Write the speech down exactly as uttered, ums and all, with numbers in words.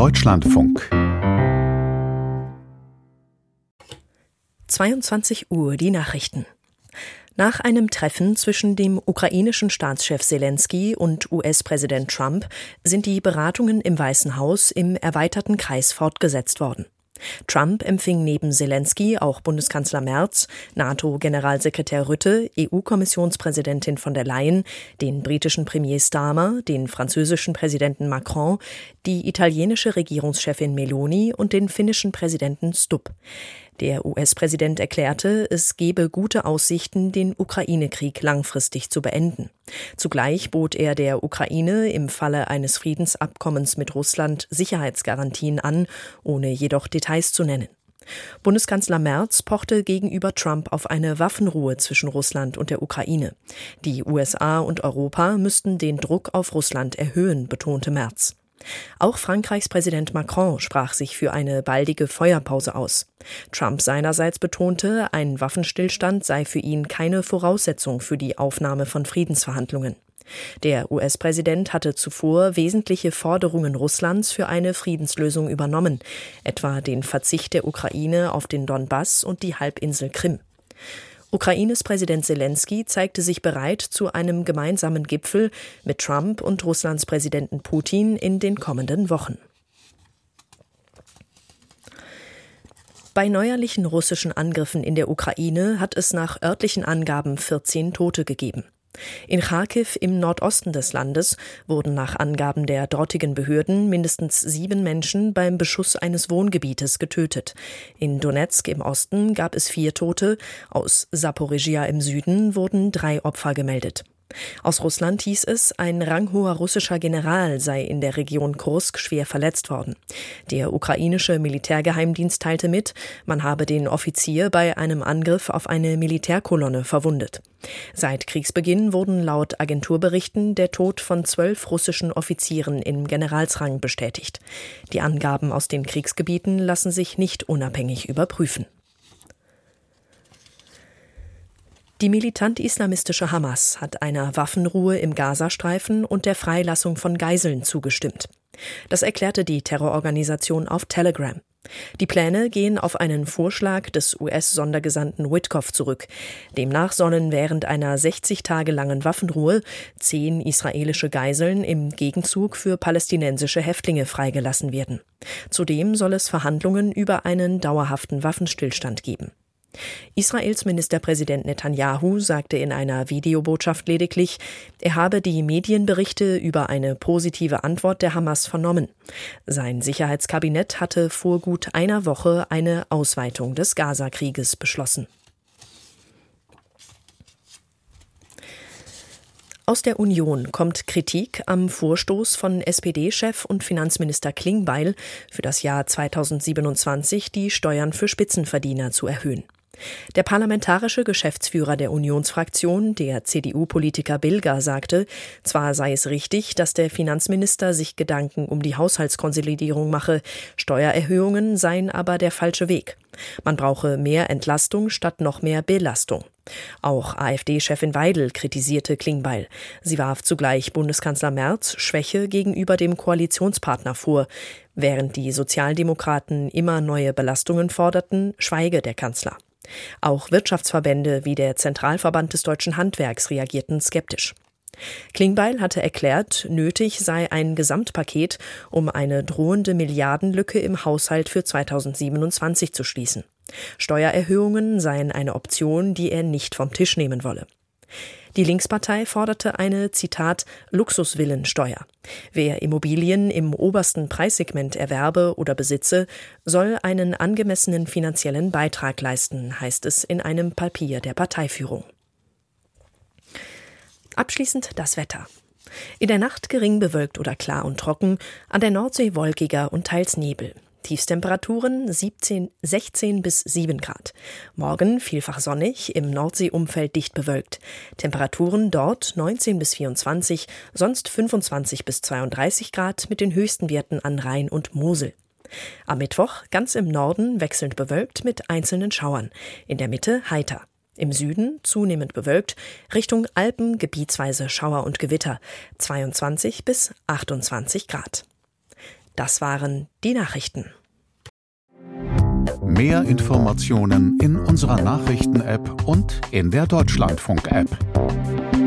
Deutschlandfunk. zweiundzwanzig Uhr, die Nachrichten. Nach einem Treffen zwischen dem ukrainischen Staatschef Selenskyj und U S-Präsident Trump sind die Beratungen im Weißen Haus im erweiterten Kreis fortgesetzt worden. Trump empfing neben Selenskyj auch Bundeskanzler Merz, NATO-Generalsekretär Rutte, E U-Kommissionspräsidentin von der Leyen, den britischen Premier Starmer, den französischen Präsidenten Macron, die italienische Regierungschefin Meloni und den finnischen Präsidenten Stubb. Der U S-Präsident erklärte, es gebe gute Aussichten, den Ukraine-Krieg langfristig zu beenden. Zugleich bot er der Ukraine im Falle eines Friedensabkommens mit Russland Sicherheitsgarantien an, ohne jedoch Details zu nennen. Bundeskanzler Merz pochte gegenüber Trump auf eine Waffenruhe zwischen Russland und der Ukraine. Die U S A und Europa müssten den Druck auf Russland erhöhen, betonte Merz. Auch Frankreichs Präsident Macron sprach sich für eine baldige Feuerpause aus. Trump seinerseits betonte, ein Waffenstillstand sei für ihn keine Voraussetzung für die Aufnahme von Friedensverhandlungen. Der U S-Präsident hatte zuvor wesentliche Forderungen Russlands für eine Friedenslösung übernommen, etwa den Verzicht der Ukraine auf den Donbass und die Halbinsel Krim. Ukraines Präsident Selenskyj zeigte sich bereit zu einem gemeinsamen Gipfel mit Trump und Russlands Präsidenten Putin in den kommenden Wochen. Bei neuerlichen russischen Angriffen in der Ukraine hat es nach örtlichen Angaben vierzehn Tote gegeben. In Charkiw im Nordosten des Landes wurden nach Angaben der dortigen Behörden mindestens sieben Menschen beim Beschuss eines Wohngebietes getötet. In Donezk im Osten gab es vier Tote, aus Saporizhia im Süden wurden drei Opfer gemeldet. Aus Russland hieß es, ein ranghoher russischer General sei in der Region Kursk schwer verletzt worden. Der ukrainische Militärgeheimdienst teilte mit, man habe den Offizier bei einem Angriff auf eine Militärkolonne verwundet. Seit Kriegsbeginn wurden laut Agenturberichten der Tod von zwölf russischen Offizieren im Generalsrang bestätigt. Die Angaben aus den Kriegsgebieten lassen sich nicht unabhängig überprüfen. Die militant-islamistische Hamas hat einer Waffenruhe im Gazastreifen und der Freilassung von Geiseln zugestimmt. Das erklärte die Terrororganisation auf Telegram. Die Pläne gehen auf einen Vorschlag des U S-Sondergesandten Witkoff zurück. Demnach sollen während einer sechzig Tage langen Waffenruhe zehn israelische Geiseln im Gegenzug für palästinensische Häftlinge freigelassen werden. Zudem soll es Verhandlungen über einen dauerhaften Waffenstillstand geben. Israels Ministerpräsident Netanyahu sagte in einer Videobotschaft lediglich, er habe die Medienberichte über eine positive Antwort der Hamas vernommen. Sein Sicherheitskabinett hatte vor gut einer Woche eine Ausweitung des Gazakrieges beschlossen. Aus der Union kommt Kritik am Vorstoß von S P D-Chef und Finanzminister Klingbeil, für das Jahr zweitausendsiebenundzwanzig die Steuern für Spitzenverdiener zu erhöhen. Der parlamentarische Geschäftsführer der Unionsfraktion, der C D U-Politiker Bilger, sagte, zwar sei es richtig, dass der Finanzminister sich Gedanken um die Haushaltskonsolidierung mache, Steuererhöhungen seien aber der falsche Weg. Man brauche mehr Entlastung statt noch mehr Belastung. Auch A f D-Chefin Weidel kritisierte Klingbeil. Sie warf zugleich Bundeskanzler Merz Schwäche gegenüber dem Koalitionspartner vor. Während die Sozialdemokraten immer neue Belastungen forderten, schweige der Kanzler. Auch Wirtschaftsverbände wie der Zentralverband des deutschen Handwerks reagierten skeptisch. Klingbeil hatte erklärt, nötig sei ein Gesamtpaket, um eine drohende Milliardenlücke im Haushalt für zweitausendsiebenundzwanzig zu schließen. Steuererhöhungen seien eine Option, die er nicht vom Tisch nehmen wolle. Die Linkspartei forderte eine, Zitat, Luxusvillensteuer. Wer Immobilien im obersten Preissegment erwerbe oder besitze, soll einen angemessenen finanziellen Beitrag leisten, heißt es in einem Papier der Parteiführung. Abschließend das Wetter. In der Nacht gering bewölkt oder klar und trocken, an der Nordsee wolkiger und teils Nebel. Tiefstemperaturen siebzehn, sechzehn bis sieben Grad. Morgen vielfach sonnig, im Nordseeumfeld dicht bewölkt. Temperaturen dort neunzehn bis vierundzwanzig, sonst fünfundzwanzig bis zweiunddreißig Grad mit den höchsten Werten an Rhein und Mosel. Am Mittwoch ganz im Norden wechselnd bewölkt mit einzelnen Schauern. In der Mitte heiter. Im Süden zunehmend bewölkt, Richtung Alpen gebietsweise Schauer und Gewitter, zweiundzwanzig bis achtundzwanzig Grad. Das waren die Nachrichten. Mehr Informationen in unserer Nachrichten-App und in der Deutschlandfunk-App.